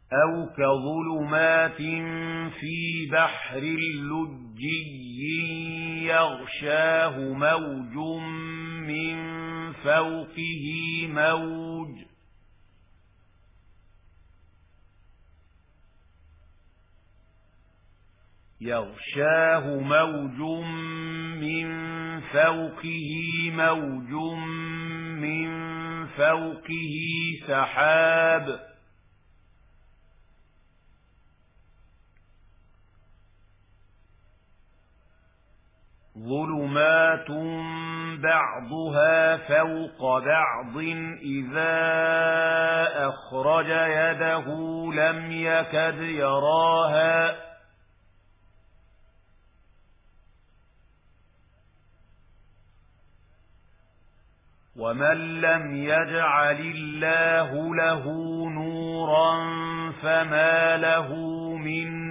أو كظلمات في بحر لجي يغشاه موج من فوقه موج من فوقه سحاب ظلمات بعضها فوق بعض إذا أخرج يده لم يكد يراها ومن لم يجعل الله له نورا فما له من